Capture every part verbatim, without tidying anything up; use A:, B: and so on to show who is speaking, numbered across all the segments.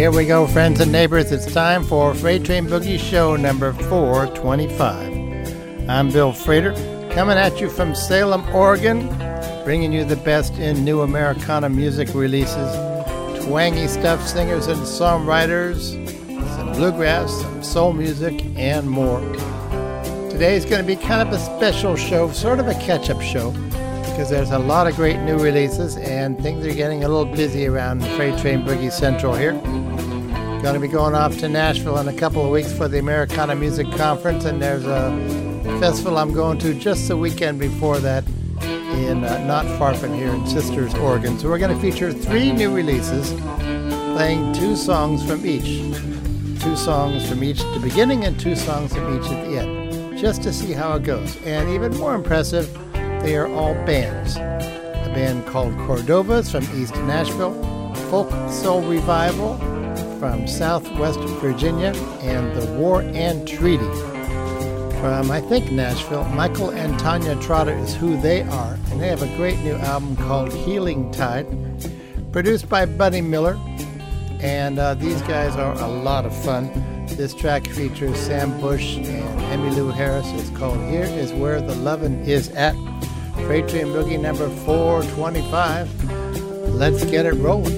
A: Here we go, friends and neighbors. It's time for Freight Train Boogie Show number four twenty-five. I'm Bill Frater, coming at you from Salem, Oregon, bringing you the best in new Americana music releases, twangy stuff, singers and songwriters, some bluegrass, some soul music, and more. Today's going to be kind of a special show, sort of a catch-up show, because there's a lot of great new releases and things are getting a little busy around Freight Train Boogie Central here. Going to be going off to Nashville in a couple of weeks for the Americana Music Conference, and there's a festival I'm going to just the weekend before that in uh, not far from here in Sisters, Oregon. So we're going to feature three new releases, playing two songs from each. Two songs from each at the beginning and two songs from each at the end, just to see how it goes. And even more impressive, they are all bands. A band called Cordovas from East Nashville, Folk Soul Revival from Southwest Virginia, and the War and Treaty from, I think, Nashville. Michael and Tanya Trotter is who they are, and they have a great new album called Healing Tide, produced by Buddy Miller, and uh, these guys are a lot of fun. This track features Sam Bush and Emmylou Harris. It's called Here Is Where the Lovin' Is At. Freight Train Boogie number four twenty-five. Let's get it rolling.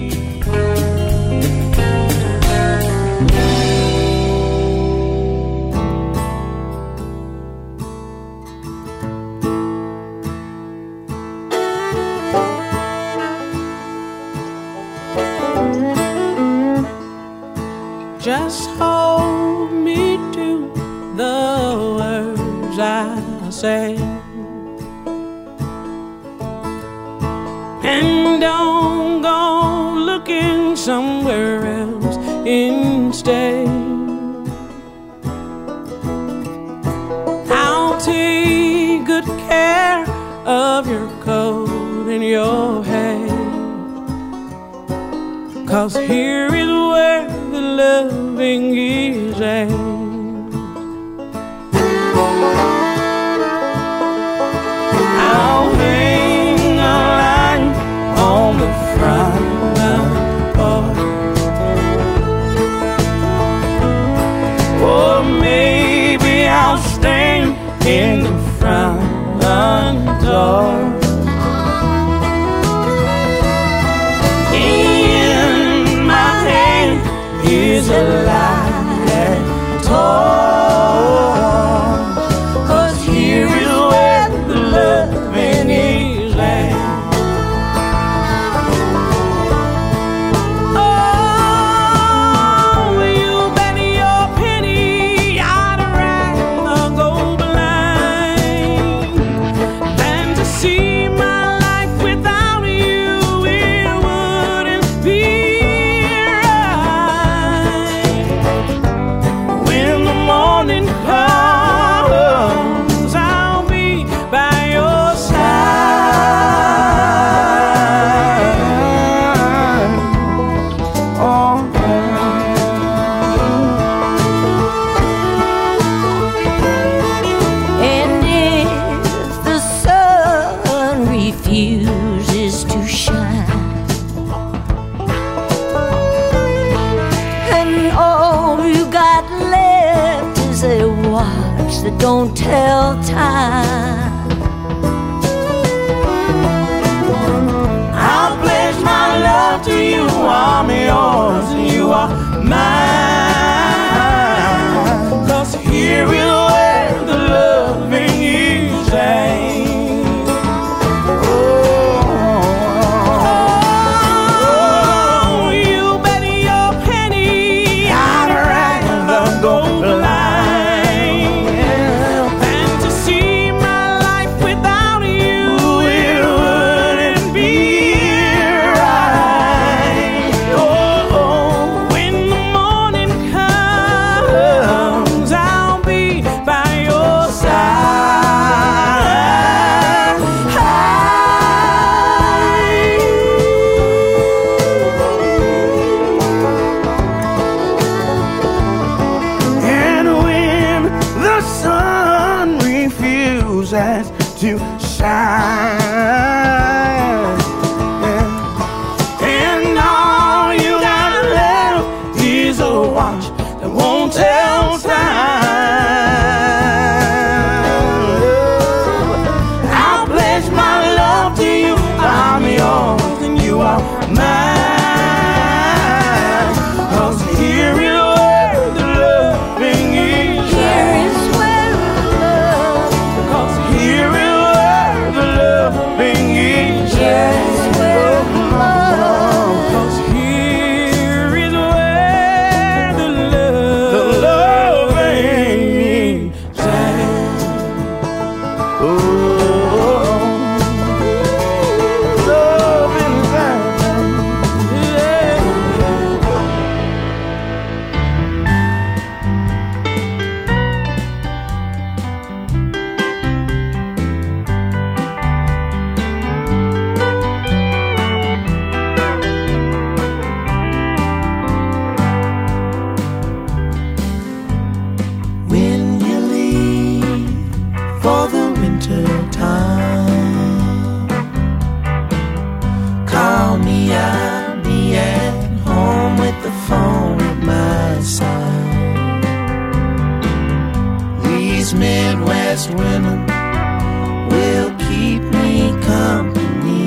B: Just hold me to the words I say, and don't go looking somewhere else instead. I'll take good care of your coat and your hair, 'cause here is where the loving is at. I'll hang a line on the front porch, or maybe I'll stand in the front door. Is a light torch, 'cause here is where the loving is at. Oh, you bet your penny I'd rather go blind than to see my life without you. It wouldn't be morning comes, I'll be by your side. Oh. And if the sun refuses to shine, and all you got left is a watch that don't tell time, I'll pledge my love to you. I'm yours and you are mine, 'cause here is where the loving is at. My
C: best women will keep me company.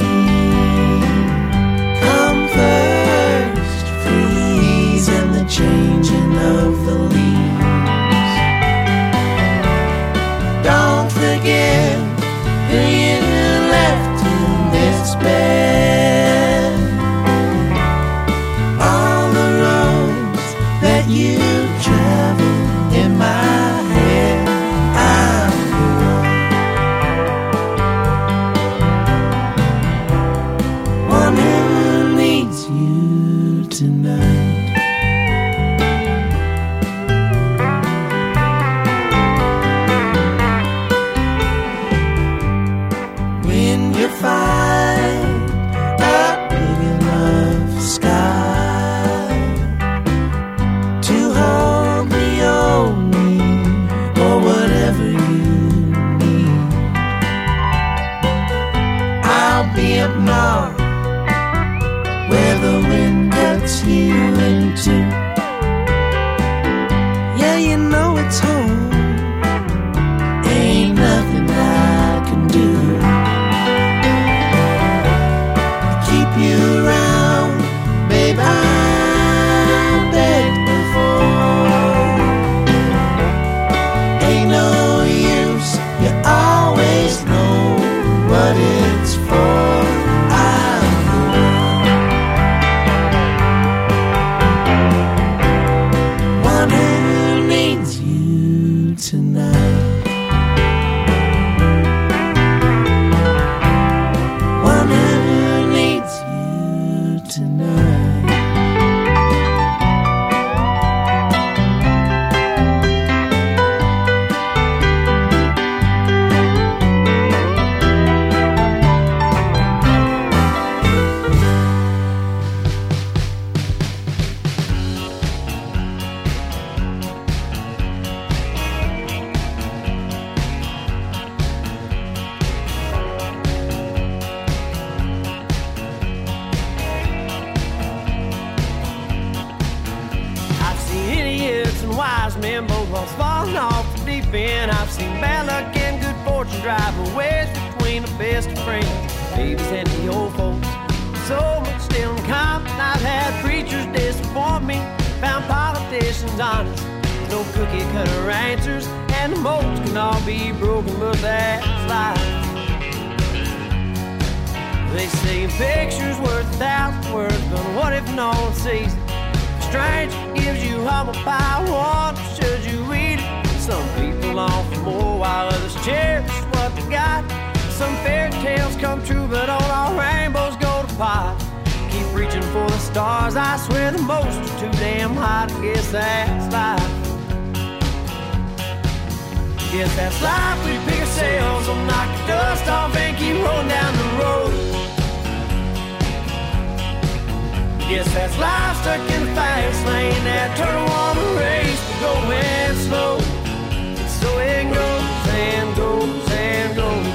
C: Come first, freeze in the changing of the leaves. Don't forget who you left in this bed. All the roads that you traveled in my head. I'm the one, one who needs you tonight. When you find a big enough sky to hold me, hold me, or whatever you need, I'll be up north where the wind cuts you in two. Yeah, you know it's home. Ain't nothing I can do. Keep you around, babe, I begged before. Ain't no use, you always know what it's for. I'm the one, one who needs you tonight. One who needs you tonight.
B: I've seen idiots and wise men both lost falling off the deep end. I've seen bad luck and good fortune drive a wedge between the best of friends, babies and the old folks. So much still in common. I've had preachers disappoint me, found politicians honest, no cookie cutter answers, and the molds can all be broken, but that's life. They say a picture's worth a thousand words, but what if no one sees it? A stranger gives you humble pie, wonder should you eat it? Some people long for more, while others cherish what they got. Some fairy tales come true, but all our rainbows go to pot. Keep reaching for the stars, I swear the most are too damn hot. I guess that's life. Guess that's life, we pick ourselves, we'll knock the dust off and keep rolling down the road. Guess that's life, stuck in the fast lane, that turtle on the race, but going slow. So it goes and goes and goes.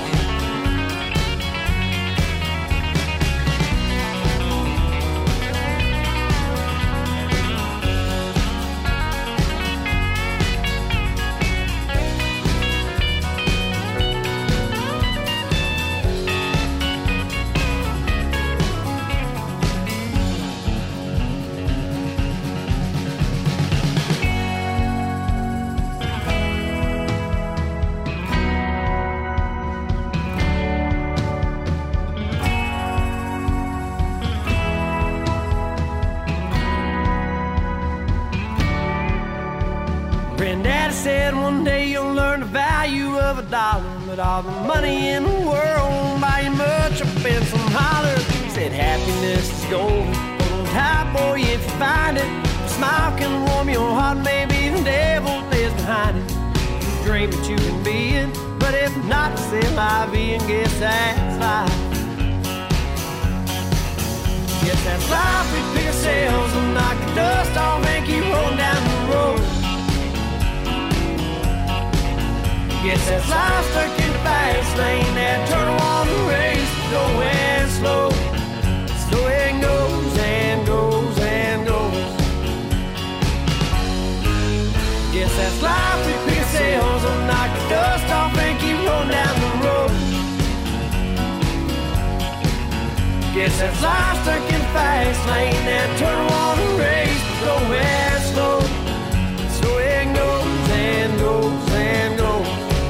B: Granddaddy said one day you'll learn the value of a dollar, but all the money in the world won't buy you much up in some holler. He said happiness is golden, hold on tight, boy, if you find it. A smile can warm your heart, maybe the devil lives behind it. You dream that you can be it, but if not, say la vie and guess that's life. Guess that's life, we pick ourselves and knock the dust off and keep rolling down the road. Guess that's life, stuck in the fast lane, that turtle on the race, going slow. So it goes and goes and goes. Guess that's life, we pick ourselves and knock the dust Guess that's life stuck in fast lane, that turn water race, nowhere slow. So it goes and goes and goes.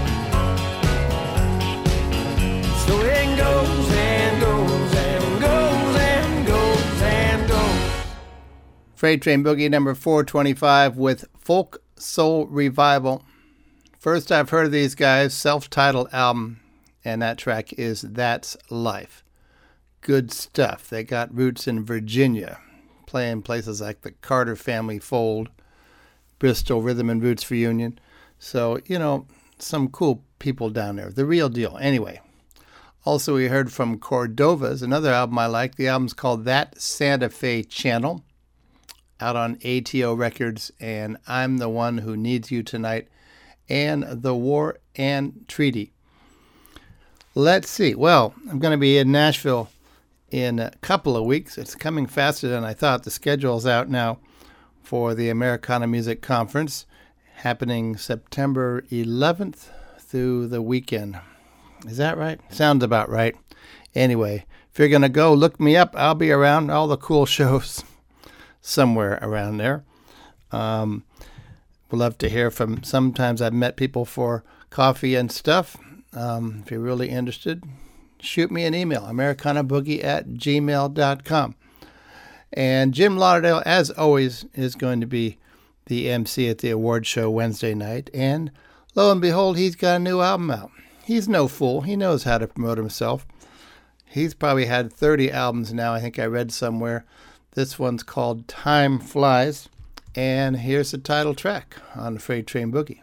B: So it goes and goes and goes and goes and goes.
A: Freight Train Boogie number four twenty-five with Folk Soul Revival. First I've heard of these guys, self-titled album, and that track is That's Life. Good stuff. They got roots in Virginia, playing places like the Carter Family Fold, Bristol Rhythm and Roots Reunion. So, you know, some cool people down there. The real deal. Anyway, also we heard from Cordova's, another album I like. The album's called That Santa Fe Channel, out on A T O Records, and I'm the One Who Needs You Tonight, and The War and Treaty. Let's see. Well, I'm going to be in Nashville in a couple of weeks. It's coming faster than I thought. The schedule's out now for the Americana Music Conference, happening September eleventh through the weekend. Is that right? Sounds about right. Anyway, if you're going to go, look me up. I'll be around all the cool shows somewhere around there. Um, would love to hear from, sometimes I've met people for coffee and stuff. Um, if you're really interested, shoot me an email, americanaboogie at gmail dot com. And Jim Lauderdale, as always, is going to be the M C at the award show Wednesday night. And lo and behold, he's got a new album out. He's no fool. He knows how to promote himself. He's probably had thirty albums now, I think I read somewhere. This one's called Time Flies. And here's the title track on Freight Train Boogie.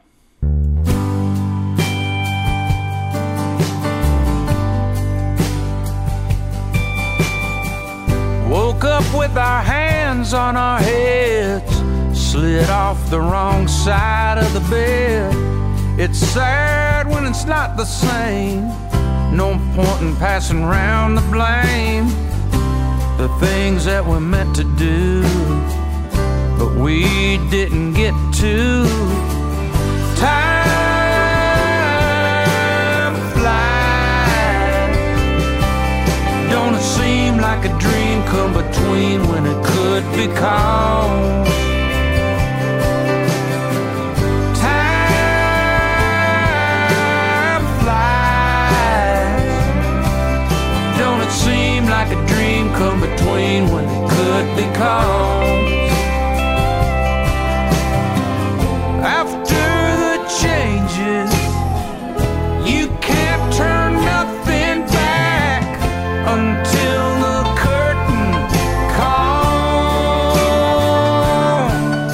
D: Woke up with our hands on our heads, slid off the wrong side of the bed. It's sad when it's not the same. No point in passing round the blame. The things that we're meant to do, but we didn't get to. Time flies. Don't it seem like a dream come between when it could be called? Time flies. Don't it seem like a dream come between when it could be called? After the changes, you can't turn nothing back until the curtain calls.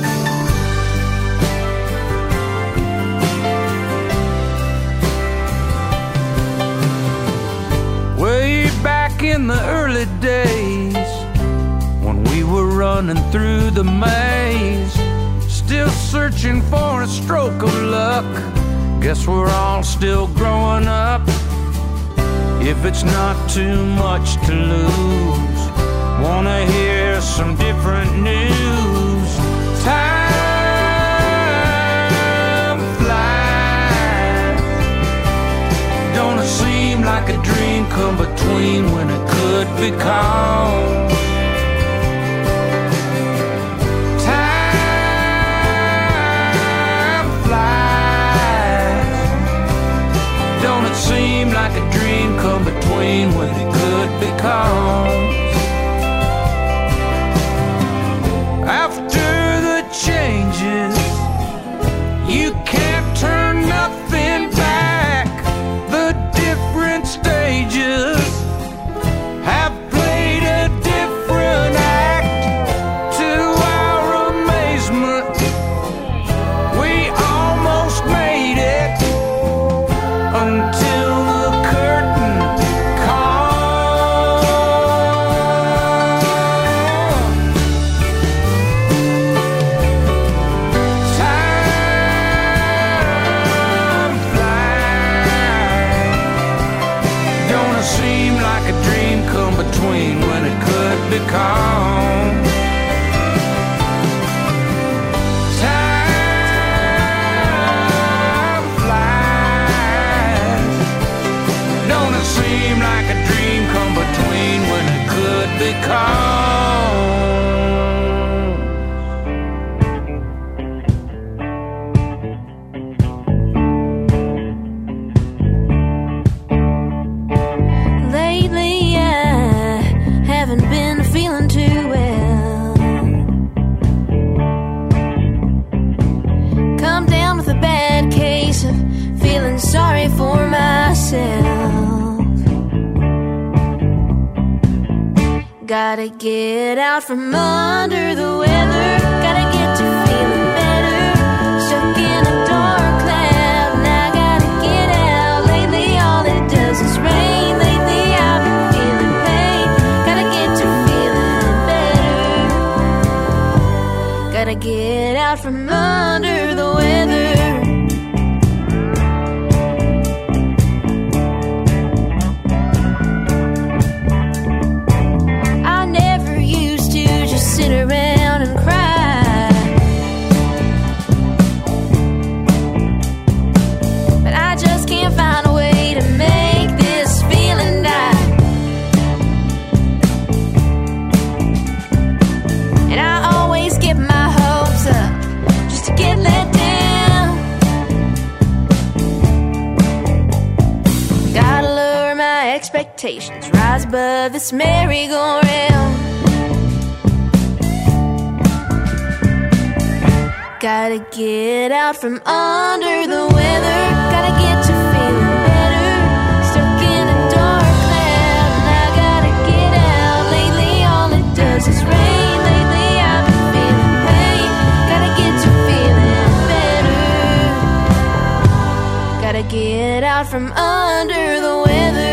D: Way back in the early days, when we were running through the maze, still searching for a stroke of luck. Guess we're all still growing up. If it's not too much to lose, wanna hear some different news. Time flies. Don't it seem like a dream come between when it could be called? Seem like a dream come between when it could be called. After the changes, you can't turn nothing back. The different stages have played a different act. To our amazement, we almost made it until the curtain called. Time flies. Don't it seem like a dream come between when it could be called? Seem like a dream come between when
E: Lately I haven't been feeling too well. Come down with a bad case of feeling sorry for myself. Gotta get out from under the weather. Gotta get to feeling better. Stuck in a dark cloud and I gotta get out. Lately all it does is rain. Lately I've been feeling pain. Gotta get to feeling better. Gotta get out from under the weather. Sit around and cry, but I just can't find a way to make this feeling die. And I always get my hopes up just to get let down. Gotta lower my expectations, rise above this merry-go-round. Gotta get out from under the weather. Gotta get to feeling better. Stuck in a dark cloud and I gotta get out. Lately all it does is rain. Lately I've been feeling pain. Gotta get to feeling better. Gotta get out from under the weather.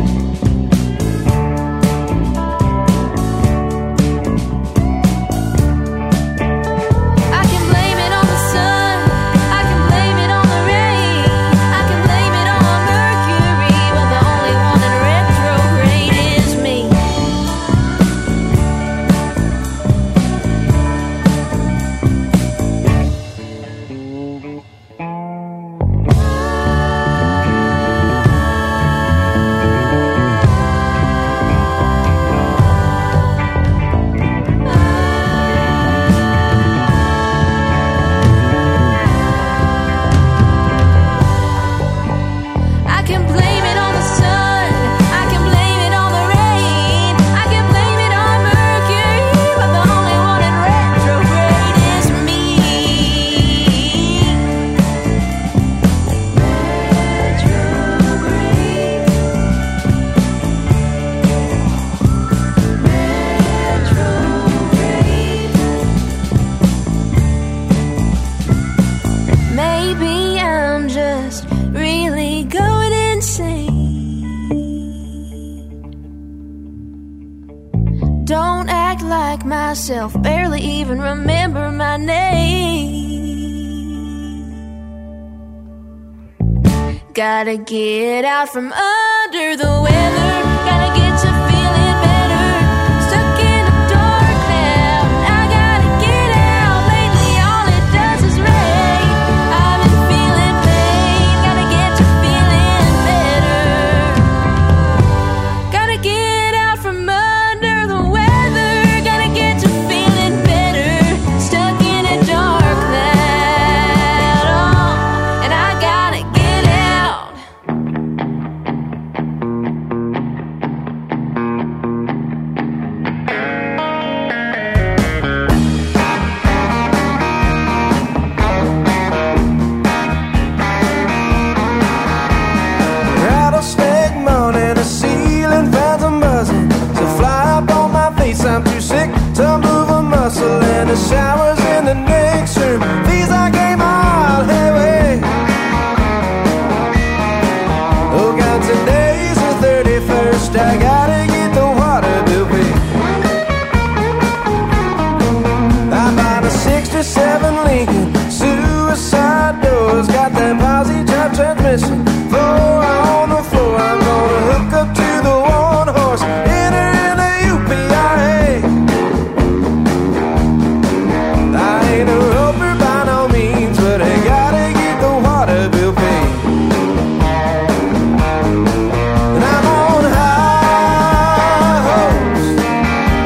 E: Myself, barely even remember my name. Gotta get out from under the weather. Gotta get to feeling better. Stuck in a dark cloud and I gotta get out. Lately all it does is rain. I've been feeling pain. Gotta get to feeling better. Gotta get out from under the weather. Gotta get to feeling better. Stuck in a dark cloud, oh, and I gotta get out.
B: Rattlesnake moaning, the ceiling fans are buzzing. So fly up on my face, I'm too sick to move a muscle. And the showers in the next room feels like a mile away. Oh God, today's the thirty-first, I gotta get the water bill paid. I bought a sixty-seven Lincoln, suicide doors, got that posi drive transmission. Floor on the floor, I'm gonna hook up to the one horse, enter in a U P I A. I ain't a roper by no means, but I gotta get the water bill paid. And I'm on high hopes,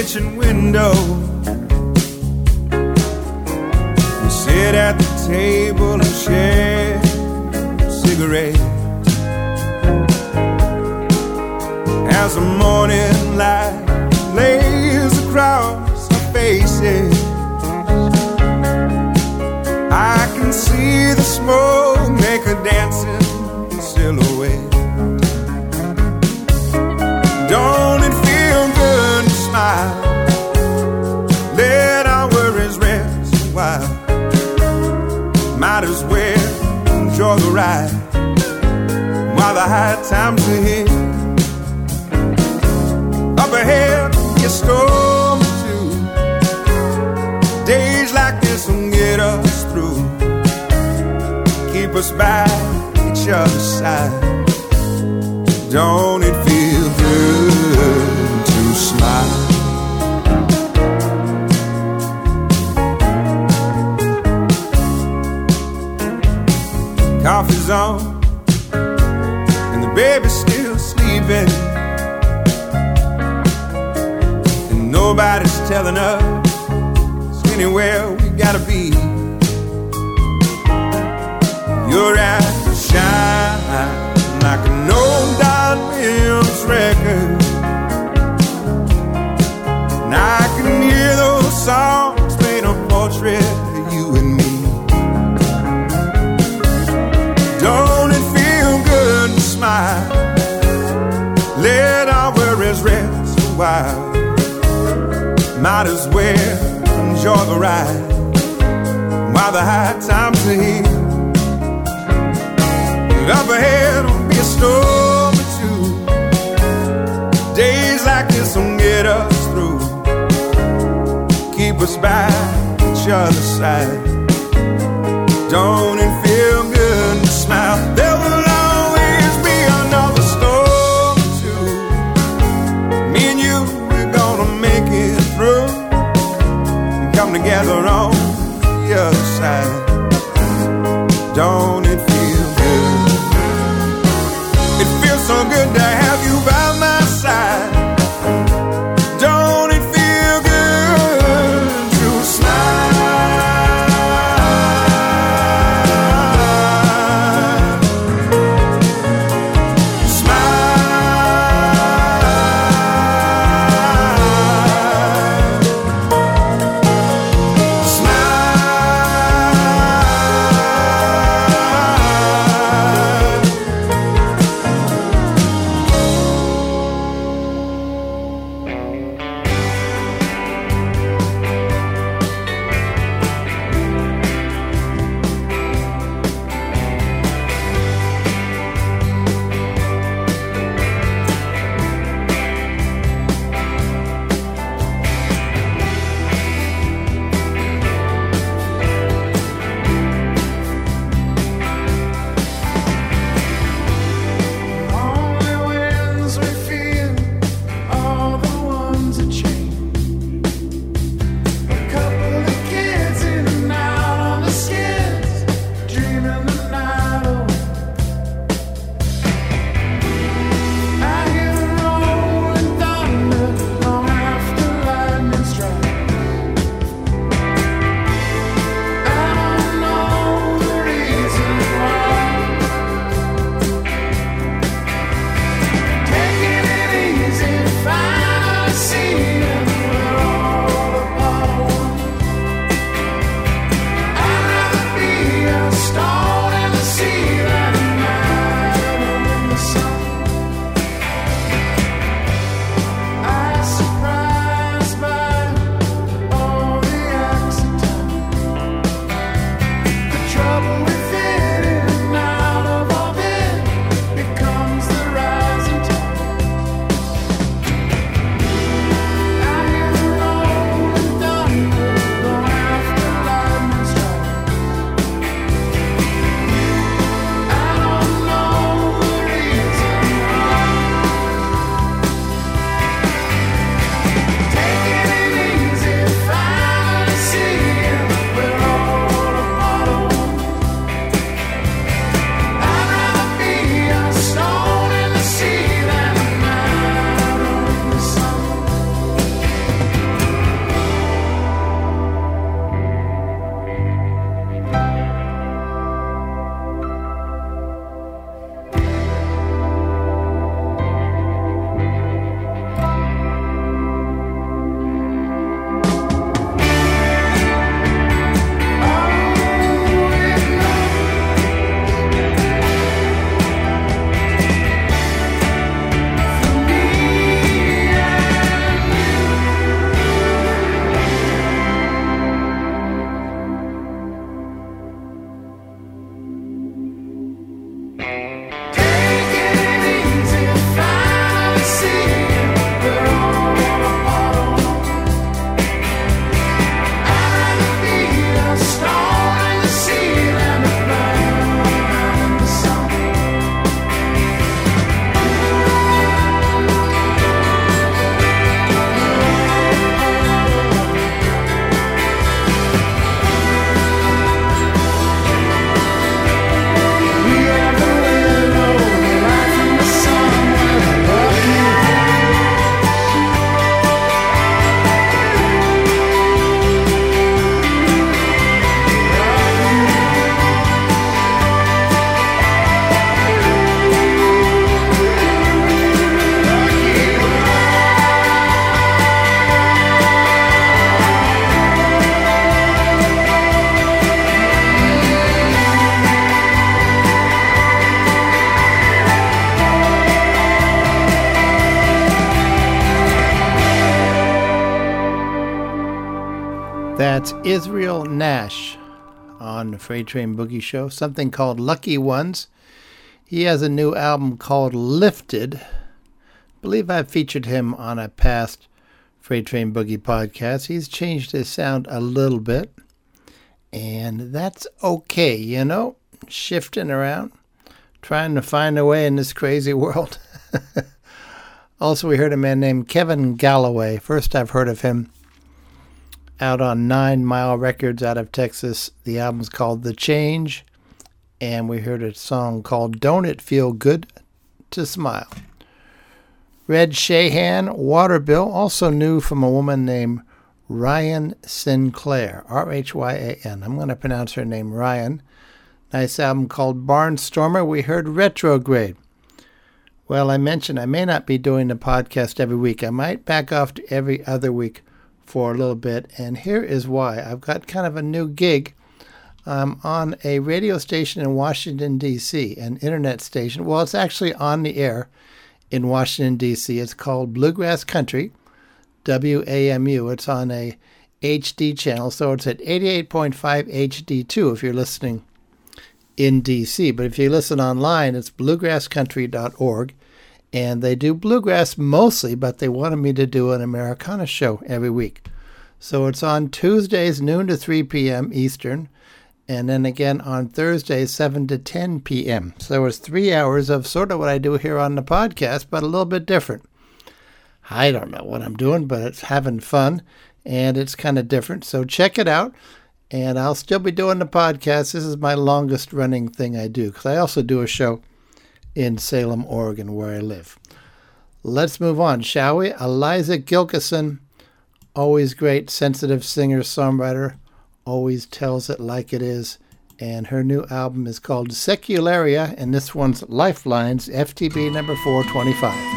F: kitchen window. We sit at the table and share a cigarette. As the morning light lays across our faces, I can see the smoke make a dancing silhouette. Don't it feel good to smile? Let our worries rest a while. Might as well enjoy the ride while the high times are here. Up ahead, a storm or two. Days like this will get us through. Keep us by each other's side. Don't it feel good to smile? Coffee's on and the baby's still sleeping, and nobody's telling us anywhere we gotta be. Your eyes shine like an old Don Mills record, and I can hear those songs paint a portrait of you and me. Don't it feel good to smile? Let our worries rest a while. Might as well enjoy the ride while the high times are here. Up ahead will be a storm or two. Days like this will get us through. Keep us by each other's side. Don't it feel good to smile? There will always be another storm or two. Me and you, we're gonna make it through and come together on the other side. Don't it feel good? It feels so good to have you by my side. Don't it feel good to smile? Smile. Smile.
A: That's Israel Nash on the Freight Train Boogie Show, something called Lucky Ones. He has a new album called Lifted. I believe I've featured him on a past Freight Train Boogie podcast. He's changed his sound a little bit, and that's okay, you know, shifting around, trying to find a way in this crazy world. Also, we heard a man named Kevin Galloway. First I've heard of him out on Nine Mile Records out of Texas. The album's called The Change, and we heard a song called Don't It Feel Good to Smile. Red Shahan, Waterbill, also new from a woman named Ryan Sinclair, R H Y A N. I'm going to pronounce her name Ryan. Nice album called Barnstormer. We heard Retrograde. Well, I mentioned I may not be doing the podcast every week. I might back off to every other week for a little bit, and here is why. I've got kind of a new gig. I'm on a radio station in Washington, D C, an internet station. Well, it's actually on the air in Washington, D C. It's called Bluegrass Country, W A M U. It's on a H D channel, so it's at eighty-eight point five H D two if you're listening in D C. But if you listen online, it's bluegrass country dot org. And they do bluegrass mostly, but they wanted me to do an Americana show every week. So it's on Tuesdays, noon to three p.m. Eastern, and then again on Thursdays, seven to ten p.m. So it's three hours of sort of what I do here on the podcast, but a little bit different. I don't know what I'm doing, but it's having fun, and it's kind of different. So check it out, and I'll still be doing the podcast. This is my longest running thing I do, because I also do a show in Salem, Oregon, where I live. Let's move on, shall we? Eliza Gilkyson, always great, sensitive singer-songwriter, always tells it like it is, and her new album is called Secularia, and this one's Lifelines, F T B number four twenty-five.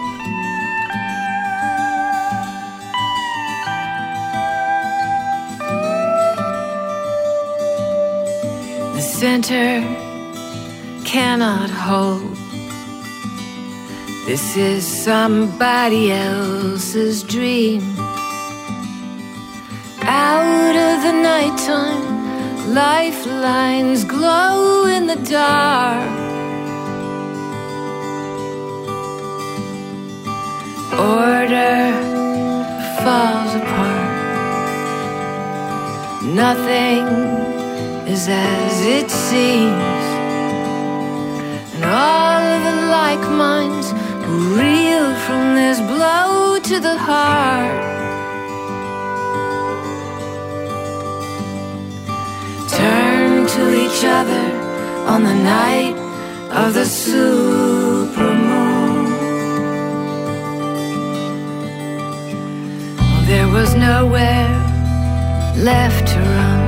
E: The center cannot hold. This is somebody else's dream. Out of the nighttime, lifelines glow in the dark. Order falls apart. Nothing is as it seems. And all of the like minds reel from this blow to the heart. Turn to each other on the night of the supermoon. There was nowhere left to run.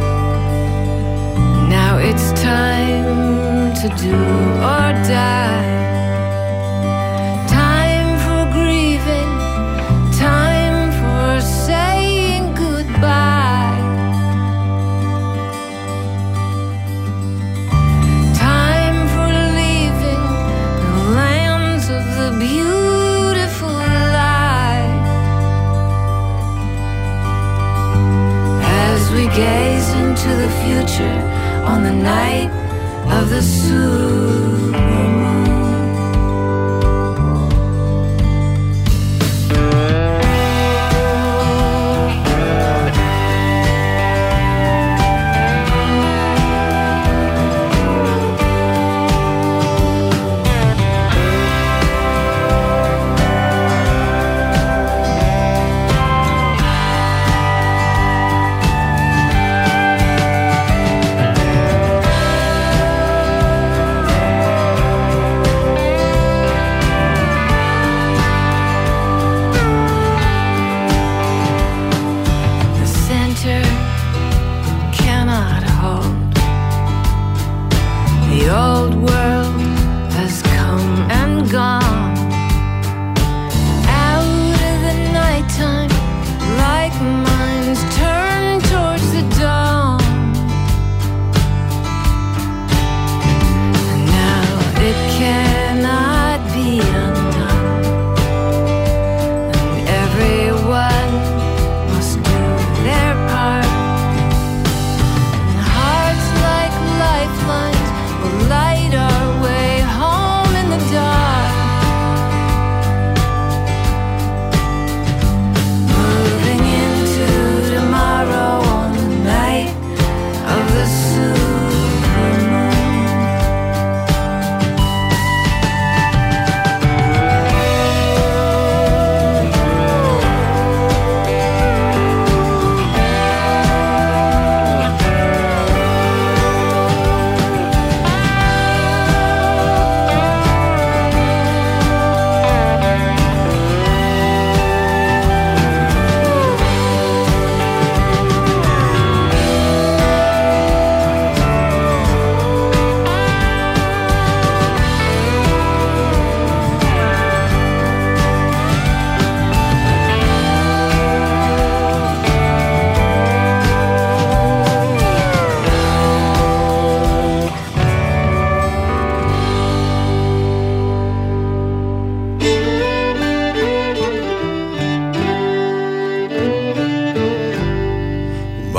E: Now it's time to do or die. Time for grieving, time for saying goodbye. Time for leaving the lands of the beautiful life. As we gaze into the future on the night of the supermoon.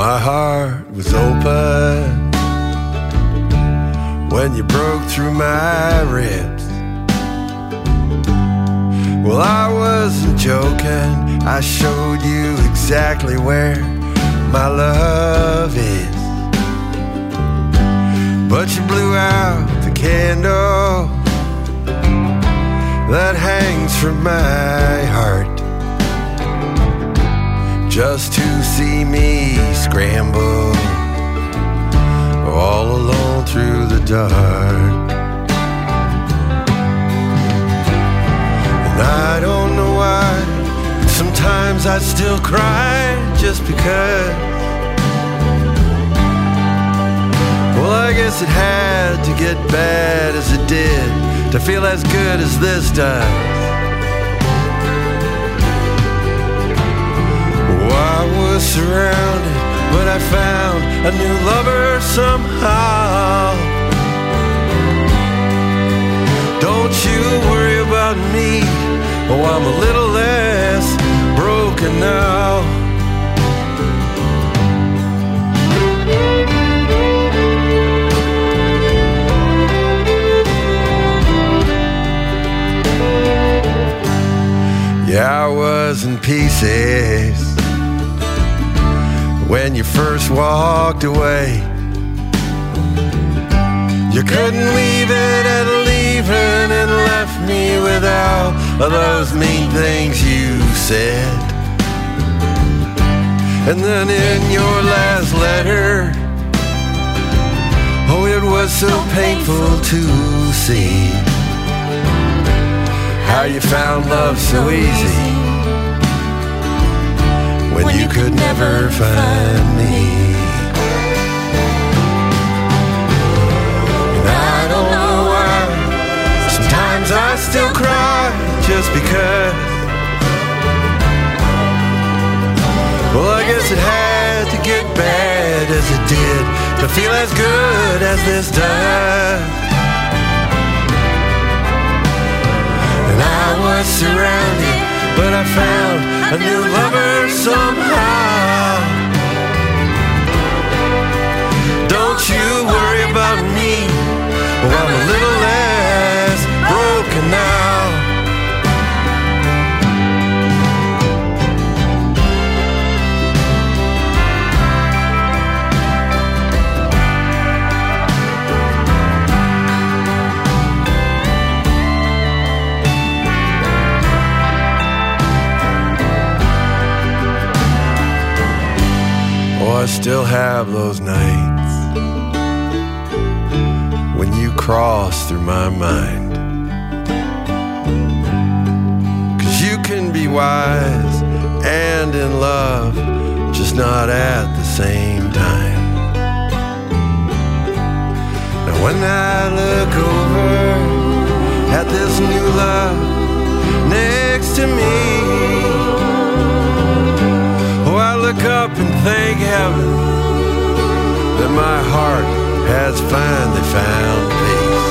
G: My heart was open when you broke through my ribs. Well, I wasn't joking, I showed you exactly where my love is. But you blew out the candle that hangs from my heart, just to see me scramble all alone through the dark. And I don't know why, sometimes I still cry just because. Well, I guess it had to get bad as it did to feel as good as this does. I was surrounded, but I found a new lover somehow. Don't you worry about me, oh, I'm a little less broken now. Yeah, I was in pieces when you first walked away. You couldn't leave it at leaving and left me without those mean things you said. And then in your last letter, oh, it was so painful to see how you found love so easy when you could never find me. And I don't know why, sometimes I still cry just because. Well, I guess it had to get bad as it did to feel as good as this does. And I was surrounded, but I found a new lover somehow. Don't you worry about me, oh, I'm a little less broken now. I still have those nights when you cross through my mind. 'Cause you can be wise and in love, just not at the same time. Now when I look over at this new love next to me, I look up and thank heaven that my heart has finally found peace.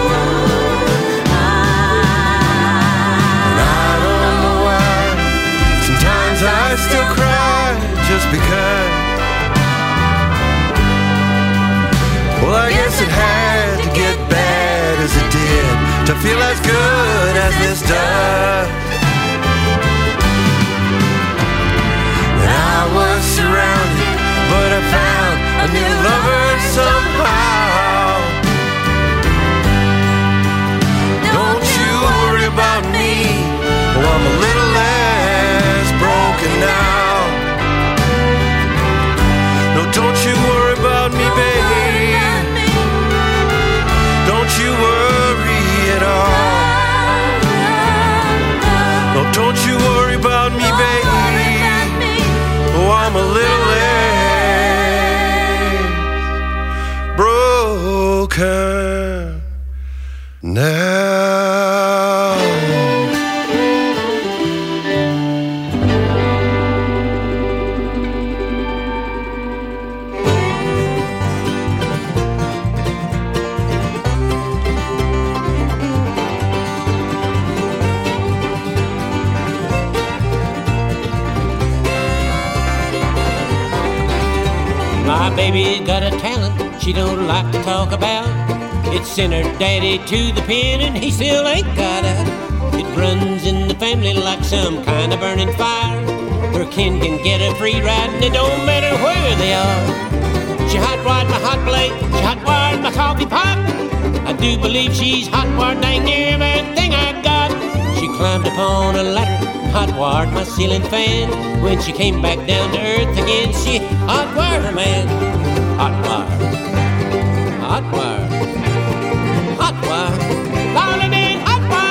G: And I don't know why, sometimes I still cry just because. Well, I guess it had to get bad as it did to feel as good as this does. I was surrounded, but I found a new lover somehow. Don't you worry about me, oh, I'm a little less broken now. No, don't you worry about me, baby. Don't you worry at all. No, don't you worry about me, baby. Oh, I'm a little less broken now.
H: My baby's got a talent she don't like to talk about. It sent her daddy to the pen and he still ain't got out. It runs in the family like some kind of burning fire. Her kin can get a free ride and it don't matter where they are. She hot-wired my hot plate, she hot-wired my coffee pot. I do believe she's hot-wired dang near everything I got. She climbed upon a ladder, hot-wired my ceiling fan. When she came back down to earth again, she hot-wired her man. Hot-wired, hot-wired, hot-wired, darling in hot-wired.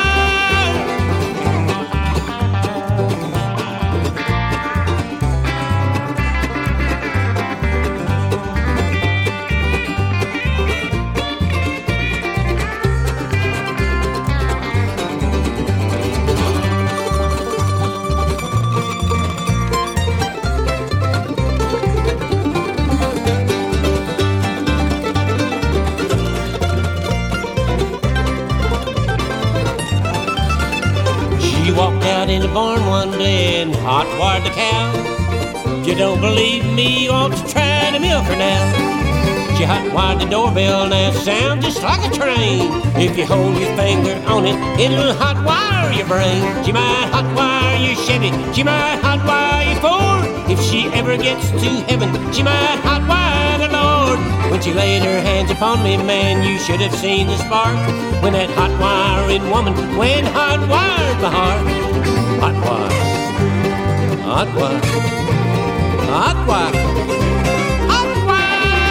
H: In the barn one day and hot-wired the cow. If you don't believe me, you ought to try to milk her now. She hot-wired the doorbell, now it sounds just like a train. If you hold your finger on it, it'll hot-wire your brain. She might hot-wire your Chevy, she might hot-wire your Ford. If she ever gets to heaven, she might hot-wire the Lord. When she laid her hands upon me, man, you should have seen the spark. When that hot-wiring woman went hot-wired my heart. Hot wire, hot wire, hot wire, hot wire.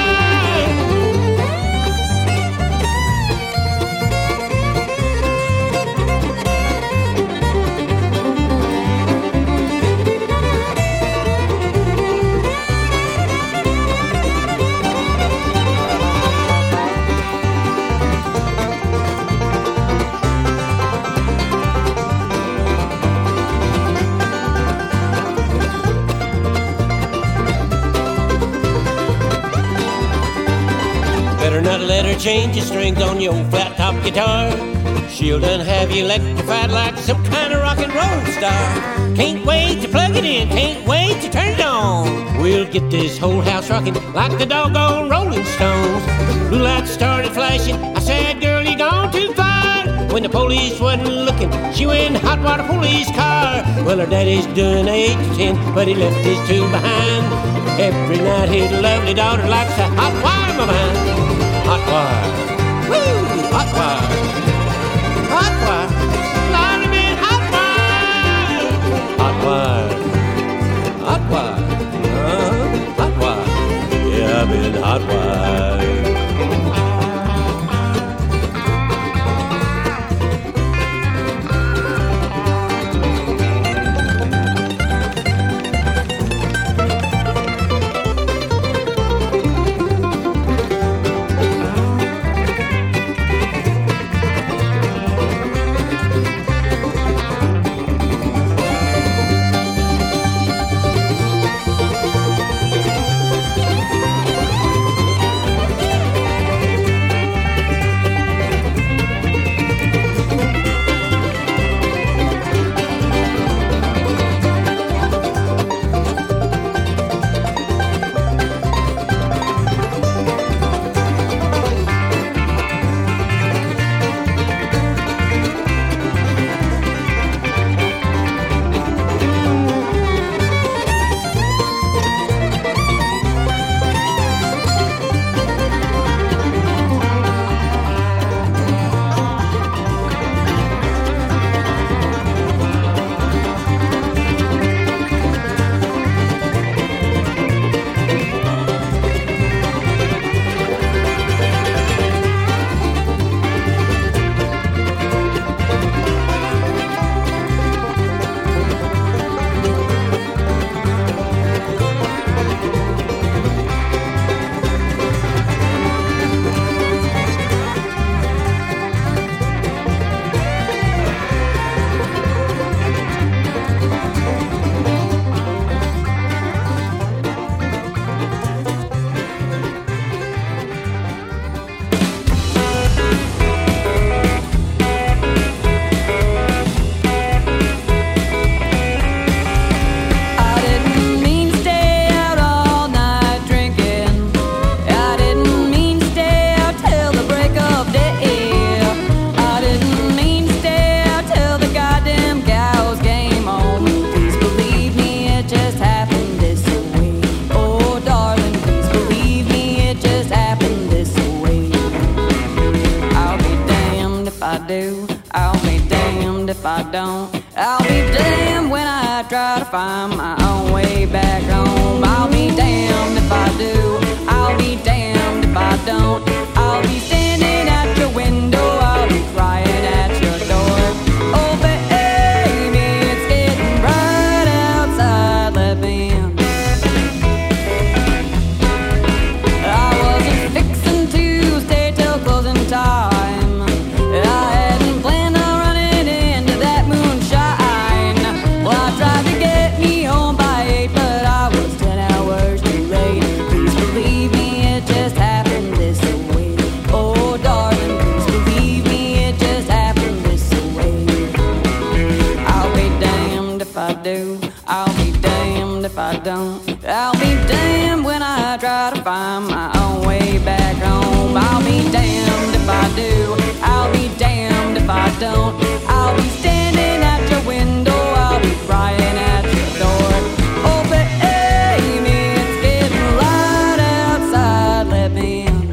H: Better not let her change the strings on your flat top guitar. She'll done have you electrified like some kind of rock and roll star. Can't wait to plug it in, can't wait to turn it on. We'll get this whole house rocking like the doggone Rolling Stones. Blue lights started flashing, I said, girl, you gone too far. When the police wasn't looking, she went hot water police car. Well, her daddy's doing eight to ten, but he left his two behind. Every night his lovely daughter likes to hot wire my mind. Hot wire, woo, hot wire, hot wire, Lord, I'm in hot wire. Hot wire, hot wire, uh, hot wire, yeah, I'm in hot wire.
I: try to find my own way back home. I'll be damned if I do, I'll be damned if I don't. I'll be standing at your window, I'll be crying at your door. Oh baby, it's getting bright outside, let me in. I wasn't fixing to stay till closing time. I hadn't planned on running into that moonshine. Well, I tried to get me home by eight, but I was ten hours too late. Please believe me, it just happened this way. Oh darling, please believe me, it just happened this way. I'll be damned if I do, I'll be damned if I don't. I'll be damned when I try to find my own way back home. I'll be damned if I do, I'll be damned if I don't. I'll be standing at your window, I'll be crying at your door. Oh baby, it's getting light outside, let me in.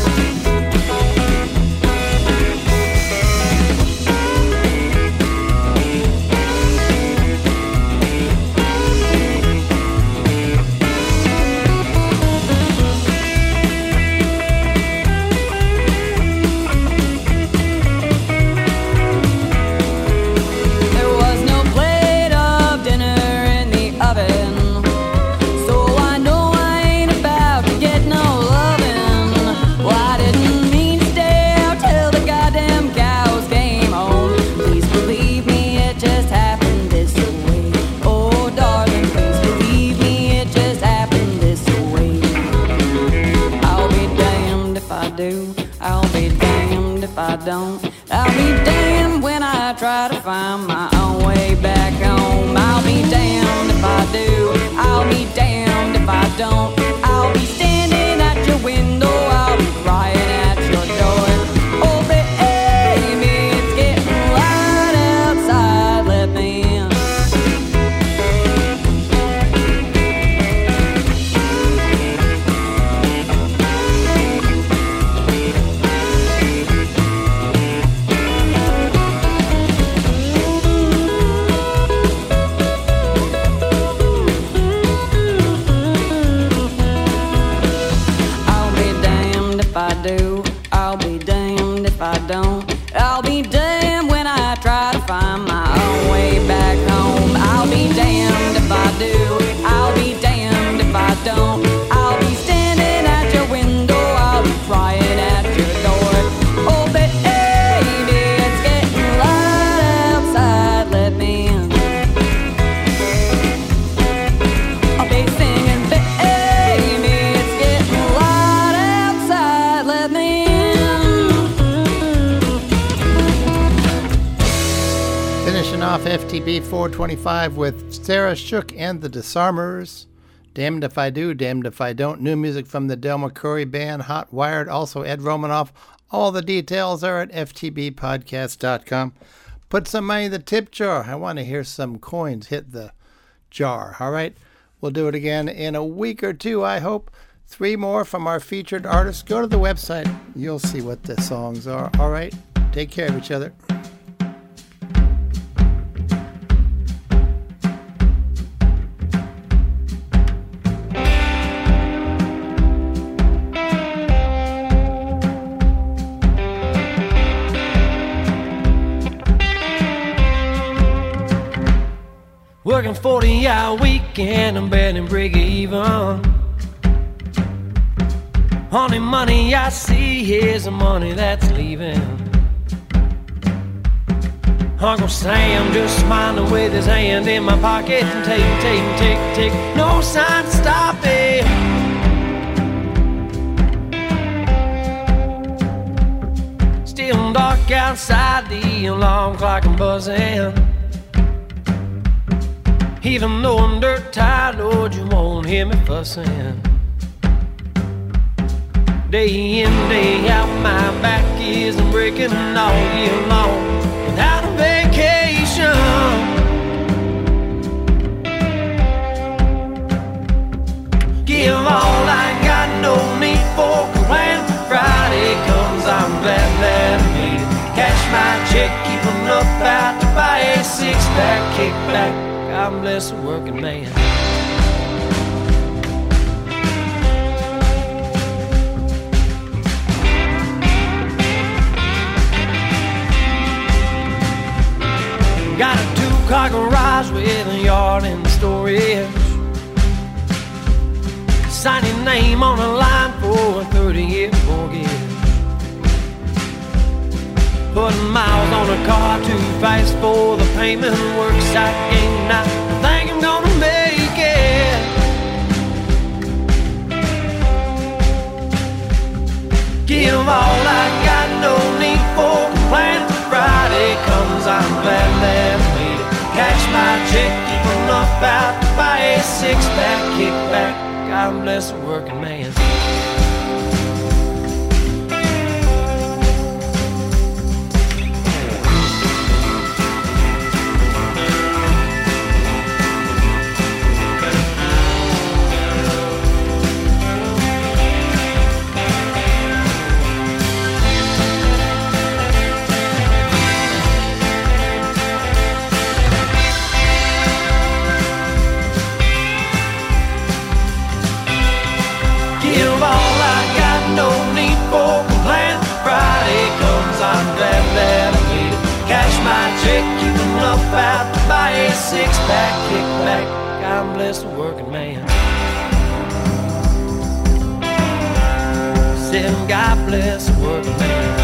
I: There was no plate of dinner in the oven, so I know I ain't about to get no lovin'. Well, I didn't mean to stay out till the goddamn cows came home. Please believe me, it just happened this way. Oh darling, please believe me, it just happened this way. I'll be damned if I do, I'll be damned if I don't. I'll be damned when I try to find my own way back home. I'll be damned if I do, I'll be damned if I don't. I'll be standing at your window, I'll be crying at your door. Oh baby, it's getting light outside, let me in. I'll be damned if I do, I'll be damned if I don't. I'll be damned when I try to find my own way back home. I'll be damned if I do, I'll be damned if I don't. I'll be standing at your window, I'll be crying at your door. Oh baby, it's getting light outside, let me in. I'll be singing, baby, it's getting light outside, let me in.
A: Finishing off F T B four twenty-five with Sarah Shook and the Disarmers. Damned If I Do, Damned If I Don't. New music from the Del McCoury Band, Hot Wired, also Ed Romanoff. All the details are at f t b podcast dot com. Put some money in the tip jar. I want to hear some coins hit the jar. All right? We'll do it again in a week or two, I hope. Three more from our featured artists. Go to the website. You'll see what the songs are. All right? Take care of each other.
B: Working forty hour weekend, I'm betting break even. Only money I see is the money that's leaving. Uncle Sam just smiling with his hand in my pocket and take, take, take, take. No sign to stop it. Still dark outside, the alarm clock and buzzing. Even though I'm dirt tired, Lord, you won't hear me fussing. Day in, day out, my back isn't breaking all year long without a vacation. Give all I got, no need for when Friday comes, I'm glad that I made it. Cash my check, keep enough out to buy a six-pack kickback. God bless the working man. Got a two-car garage with a yard in storage. Sign your name on a line for a thirty-year mortgage. Putting miles on a car too fast for the payment. Works out game night. I think I'm gonna make it. Give all I got, no need for complaining. Friday comes, I'm glad that I made it. Cash my check, keep enough out to buy a six-pack kickback. God bless the working man. About to buy a six-pack kickback. God bless the working man. Said God bless the working man.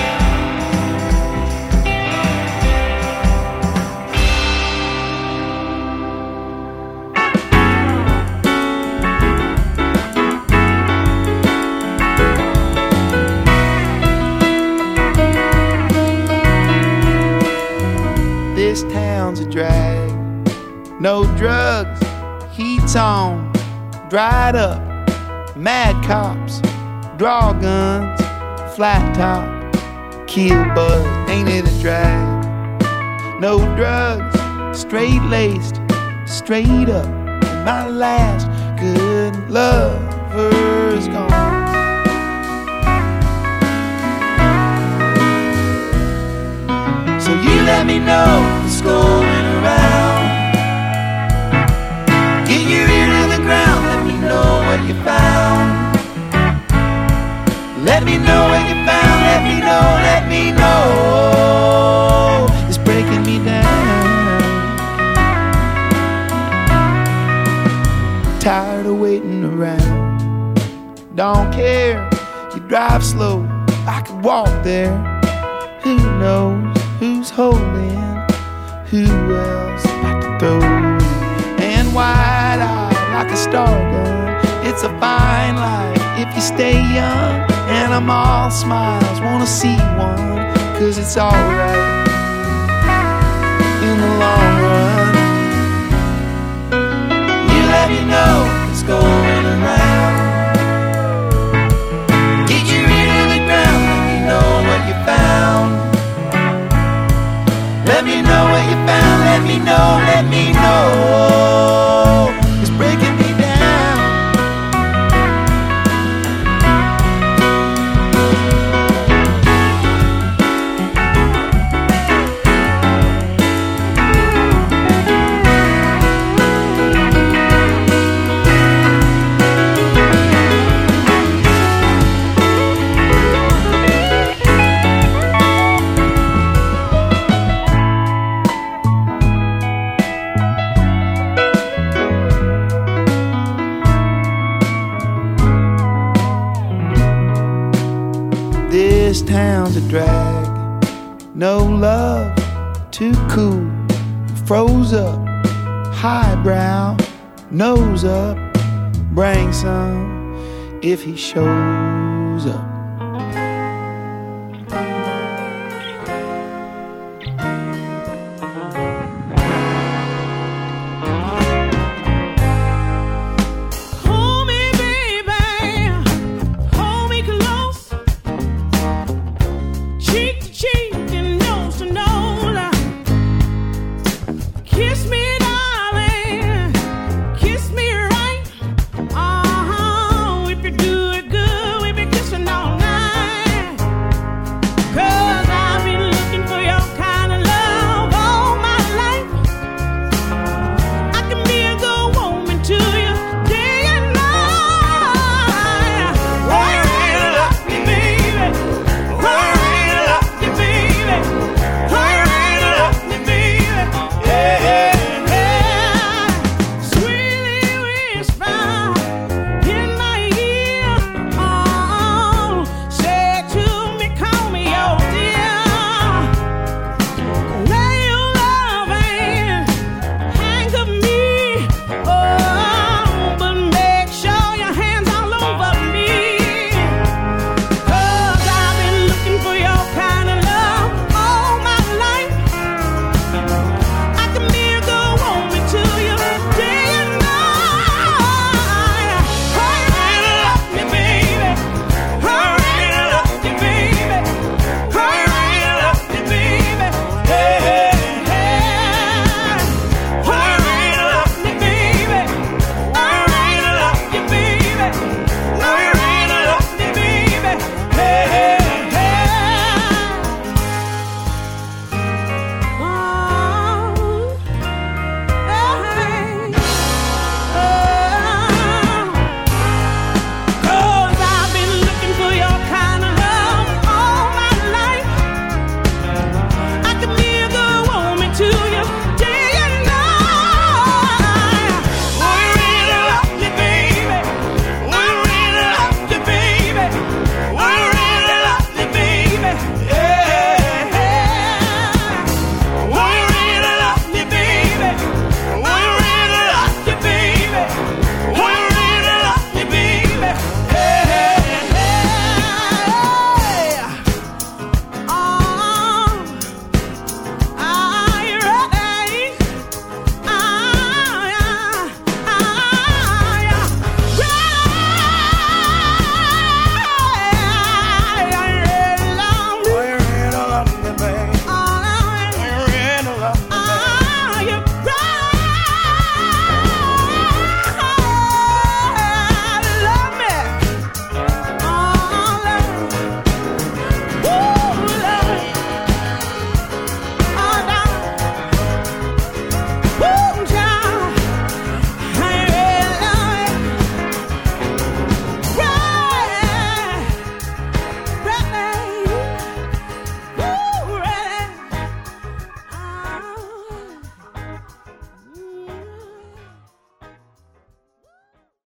J: This town's a drag. No drugs, heat's on, dried up, mad cops, draw guns, flat top, kill buzz, ain't it a drag? No drugs, straight laced, straight up, my last good lover's gone. So you let me know what's going around. Get your ear to the ground, let me know what you found. Let me know what you found, let me know, let me know. It's breaking me down. Tired of waiting around. Don't care, you drive slow, I could walk there. Who knows who's holding, who else got to throw? And wide-eyed like a star gun, it's a fine life if you stay young. And I'm all smiles, wanna see one, cause it's alright in the long run. You let me know what's going around. Get your ear to the ground, let me know what you found. Let me know what you found, let me know, let me know. It's breaking me down. This town's a drag. No love, too cool. Froze up, highbrow, nose up. Bring some if he shows up.